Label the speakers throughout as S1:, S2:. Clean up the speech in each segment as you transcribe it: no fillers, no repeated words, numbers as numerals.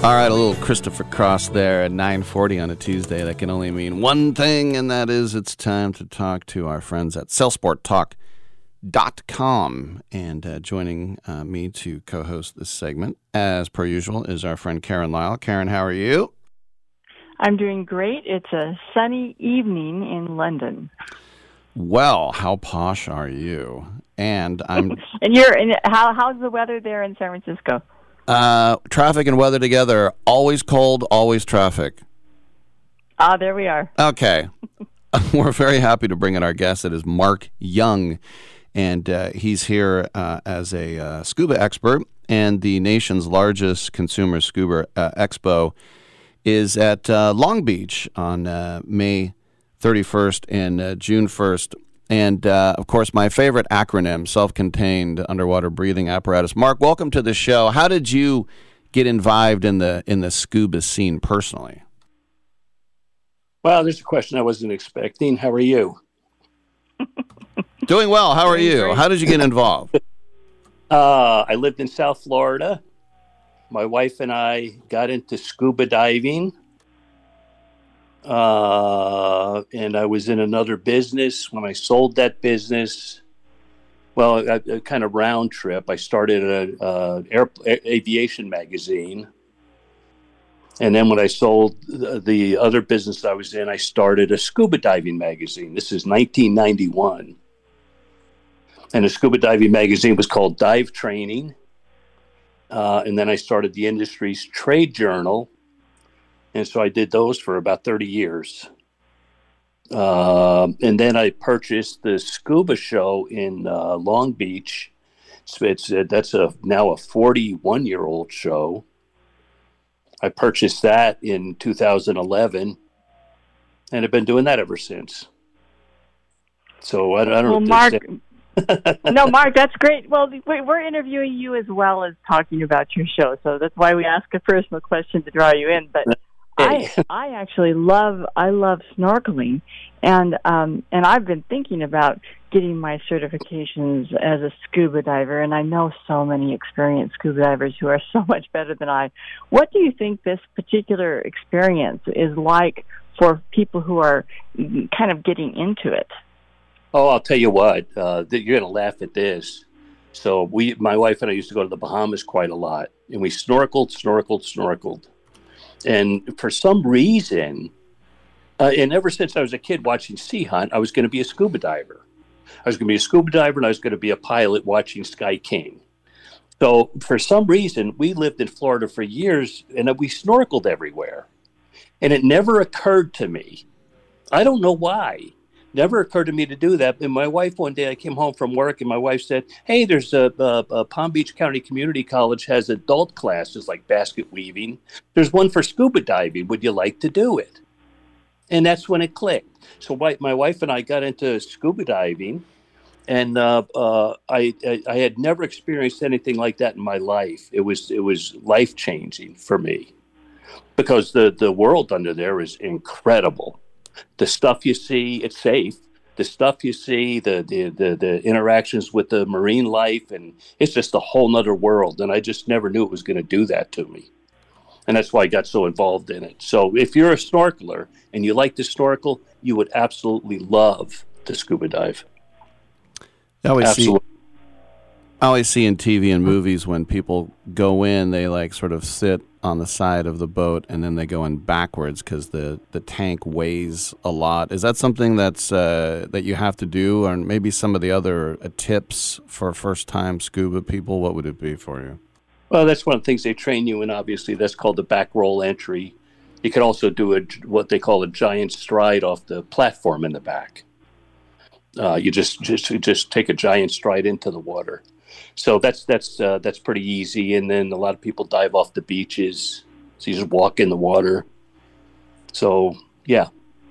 S1: All right, a little Christopher Cross there at 9:40 on a Tuesday. That can only mean one thing, and that is it's time to talk to our friends at sailsporttalk.com. And joining me to co-host this segment, as per usual, is our friend Karen Lyle. Karen, how are you?
S2: I'm doing great. It's a sunny evening in London.
S1: Well, how posh are you? And I'm.
S2: How's the weather there in San Francisco?
S1: Traffic and weather together. Always cold, always traffic.
S2: There we are.
S1: Okay. We're very happy to bring in our guest. It is Mark Young, and he's here as a scuba expert, and the nation's largest consumer scuba expo is at Long Beach on May 31st and June 1st. And, of course, my favorite acronym, self-contained underwater breathing apparatus. Mark, welcome to the show. How did you get involved in the scuba scene personally?
S3: Well, there's a question I wasn't expecting. How are you?
S1: Doing well. How are you? How did you get involved?
S3: I lived in South Florida. My wife and I got into scuba diving. And I was in another business. When I sold that business, well, a kind of round trip, I started an aviation magazine. And then when I sold the other business I was in, I started a scuba diving magazine. This is 1991. And the scuba diving magazine was called Dive Training. And then I started the industry's trade journal. And so I did those for about 30 years. And then I purchased the Scuba Show in Long Beach. That's now a 41-year-old show. I purchased that in 2011, and I've been doing that ever since. So I don't know.
S2: Mark, no, Mark, that's great. Well, we're interviewing you as well as talking about your show, so that's why we ask a personal question to draw you in. But I actually love snorkeling, and I've been thinking about getting my certifications as a scuba diver, and I know so many experienced scuba divers who are so much better than I. What do you think this particular experience is like for people who are kind of getting into it?
S3: Oh, I'll tell you what, you're going to laugh at this. So my wife and I used to go to the Bahamas quite a lot, and we snorkeled. And for some reason, and ever since I was a kid watching Sea Hunt, I was going to be a scuba diver. I was going to be a scuba diver, and I was going to be a pilot watching Sky King. So for some reason, we lived in Florida for years, and we snorkeled everywhere. And it never occurred to me. I don't know why. Never occurred to me to do that. And my wife, one day I came home from work, and my wife said, hey, there's a Palm Beach County Community College has adult classes like basket weaving. There's one for scuba diving. Would you like to do it? And that's when it clicked. So my wife and I got into scuba diving, and I had never experienced anything like that in my life. It was life-changing for me because the world under there is incredible. The stuff you see, it's safe. The stuff you see, the interactions with the marine life, and it's just a whole nother world. And I just never knew it was going to do that to me. And that's why I got so involved in it. So if you're a snorkeler and you like to snorkel, you would absolutely love to scuba dive.
S1: I always see in TV and movies when people go in, they like sort of sit on the side of the boat and then they go in backwards because the tank weighs a lot. Is that something that's that you have to do, or maybe some of the other tips for first-time scuba people? What would it be for you?
S3: Well, that's one of the things they train you in, obviously. That's called the back roll entry. You can also do what they call a giant stride off the platform in the back. You just take a giant stride into the water. So that's pretty easy. And then a lot of people dive off the beaches. So you just walk in the water. So, yeah.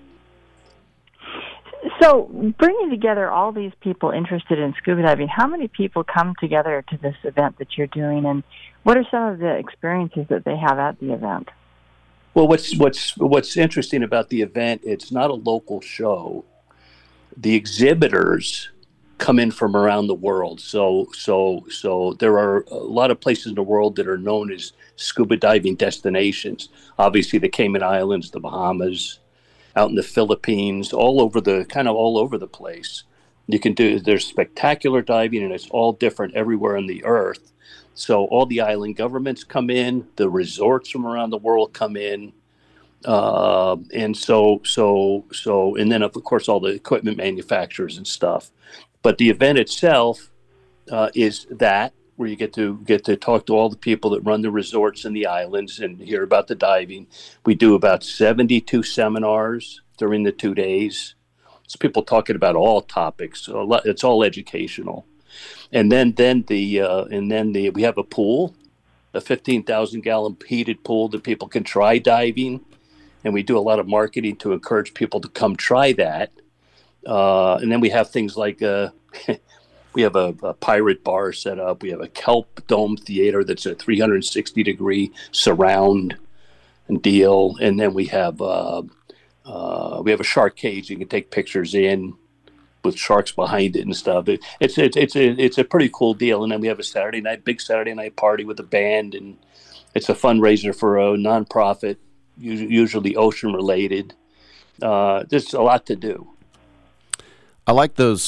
S2: So bringing together all these people interested in scuba diving, how many people come together to this event that you're doing, and what are some of the experiences that they have at the event?
S3: Well, what's interesting about the event, it's not a local show. The exhibitors come in from around the world. So there are a lot of places in the world that are known as scuba diving destinations. Obviously, the Cayman Islands, the Bahamas, out in the Philippines, all over the place. There's spectacular diving, and it's all different everywhere on the earth. So all the island governments come in, the resorts from around the world come in. And then of course all the equipment manufacturers and stuff. But the event itself is that where you get to talk to all the people that run the resorts and the islands and hear about the diving. We do about 72 seminars during the 2 days. It's people talking about all topics. It's all educational. And then we have a pool, a 15,000 gallon heated pool that people can try diving. And we do a lot of marketing to encourage people to come try that. And then we have things like we have a pirate bar set up. We have a kelp dome theater that's a 360-degree surround and deal. And then we have a shark cage you can take pictures in with sharks behind it and stuff. It's a pretty cool deal. And then we have a big Saturday night party with a band, and it's a fundraiser for a nonprofit, usually ocean related. There's a lot to do.
S1: I like those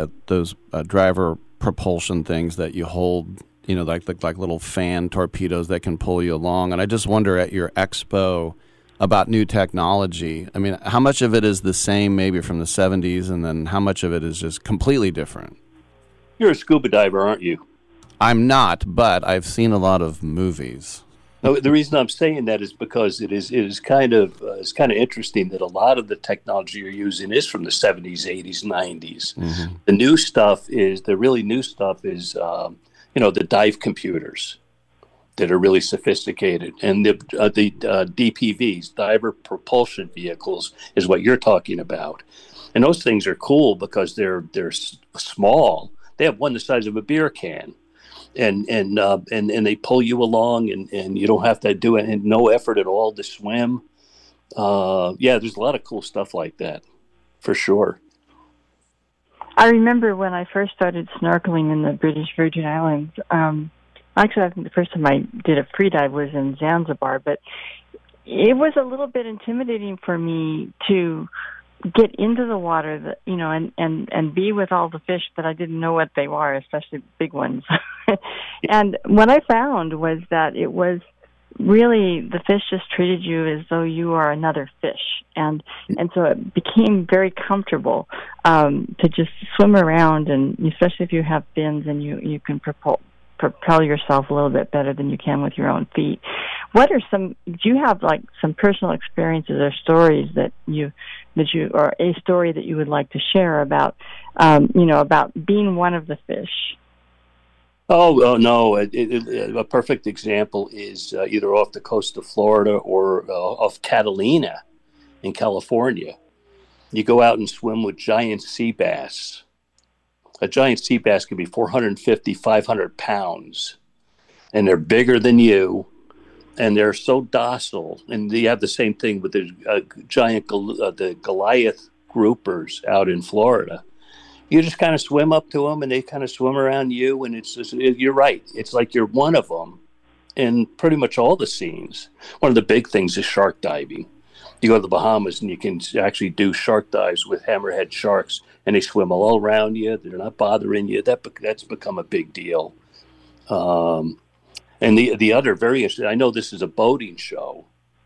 S1: driver propulsion things that you hold, like little fan torpedoes that can pull you along. And I just wonder at your expo about new technology. I mean, how much of it is the same maybe from the 70s, and then how much of it is just completely different?
S3: You're a scuba diver, aren't you?
S1: I'm not, but I've seen a lot of movies.
S3: No, the reason I'm saying that is because it is kind of interesting that a lot of the technology you're using is from the 70s, 80s, 90s. Mm-hmm. The really new stuff is the dive computers that are really sophisticated, and the DPVs, diver propulsion vehicles, is what you're talking about. And those things are cool because they're small. They have one the size of a beer can. And they pull you along, and you don't have to do it, and no effort at all to swim. There's a lot of cool stuff like that, for sure.
S2: I remember when I first started snorkeling in the British Virgin Islands. Actually, I think the first time I did a free dive was in Zanzibar, but it was a little bit intimidating for me to get into the water, and be with all the fish, but I didn't know what they were, especially big ones. And what I found was that it was really, the fish just treated you as though you are another fish. And so it became very comfortable to just swim around, and especially if you have fins and you can propel yourself a little bit better than you can with your own feet. Do you have like some personal experiences or stories or a story that you would like to share about being one of the fish?
S3: Oh no! A perfect example is either off the coast of Florida or off Catalina in California. You go out and swim with giant sea bass. A giant sea bass can be 450, 500 pounds, and they're bigger than you, and they're so docile. And you have the same thing with the the Goliath groupers out in Florida. You just kind of swim up to them, and they kind of swim around you, and you're right. It's like you're one of them in pretty much all the scenes. One of the big things is shark diving. You go to the Bahamas, and you can actually do shark dives with hammerhead sharks, and they swim all around you. They're not bothering you. That's become a big deal. And the other very interesting, I know this is a boating show.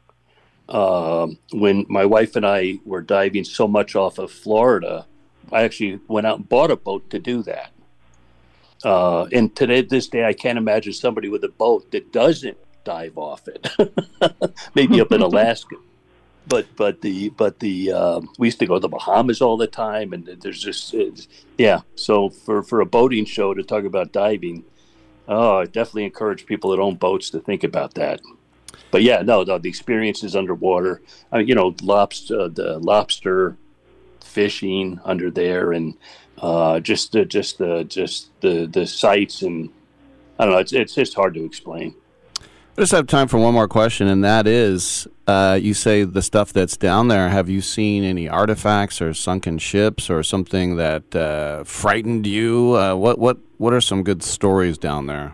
S3: When my wife and I were diving so much off of Florida, I actually went out and bought a boat to do that. And this day, I can't imagine somebody with a boat that doesn't dive off it. Maybe up in Alaska. But we used to go to the Bahamas all the time, and there's just So for a boating show to talk about diving, I definitely encourage people that own boats to think about that. But the experiences underwater, the lobster fishing under there, and just the sights, and I don't know, it's just hard to explain.
S1: Just have time for one more question, and that is, you say the stuff that's down there. Have you seen any artifacts or sunken ships or something that frightened you? What are some good stories down there?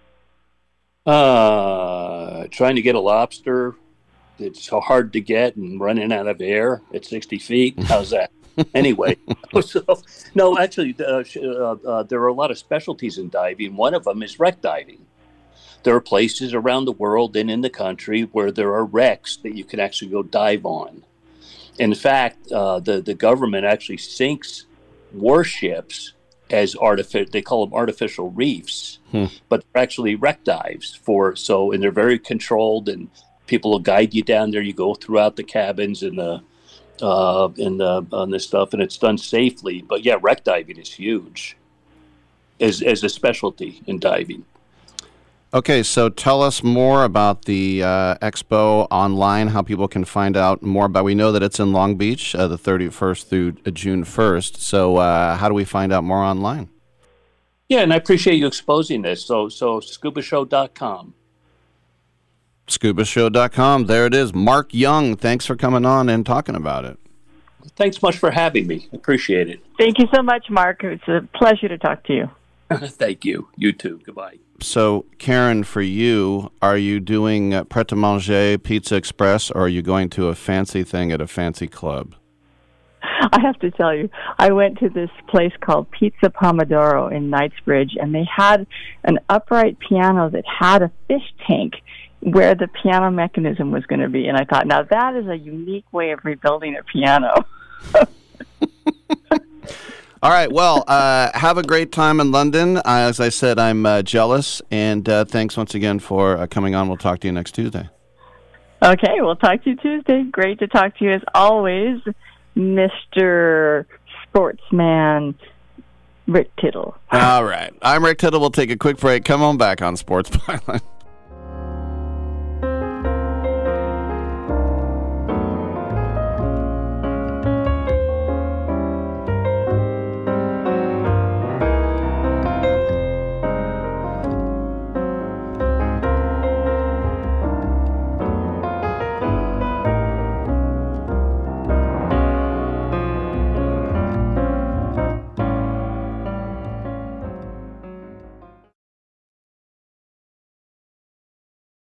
S3: Trying to get a lobster. It's so hard to get and running out of air at 60 feet. How's that? Anyway, no, actually, there are a lot of specialties in diving. One of them is wreck diving. There are places around the world and in the country where there are wrecks that you can actually go dive on. In fact, the government actually sinks warships as they call them artificial reefs, but they're actually wreck dives and they're very controlled, and people will guide you down there. You go throughout the cabins and on this stuff, and it's done safely. But yeah, wreck diving is huge as a specialty in diving.
S1: Okay, so tell us more about the expo online, how people can find out more about. We know that it's in Long Beach, the 31st through June 1st. So how do we find out more online?
S3: Yeah, and I appreciate you exposing this. So scubashow.com.
S1: Scubashow.com. There it is. Mark Young, thanks for coming on and talking about it.
S3: Thanks much for having me. Appreciate it.
S2: Thank you so much, Mark. It's a pleasure to talk to you.
S3: Thank you. You too. Goodbye.
S1: So, Karen, for you, are you doing Pret-a-Manger, Pizza Express, or are you going to a fancy thing at a fancy club?
S2: I have to tell you, I went to this place called Pizza Pomodoro in Knightsbridge, and they had an upright piano that had a fish tank where the piano mechanism was going to be. And I thought, now that is a unique way of rebuilding a piano.
S1: All right. Well, have a great time in London. As I said, I'm jealous. And thanks once again for coming on. We'll talk to you next Tuesday.
S2: Okay. We'll talk to you Tuesday. Great to talk to you as always, Mr. Sportsman Rick Tittle.
S1: All right. I'm Rick Tittle. We'll take a quick break. Come on back on Sports Byline.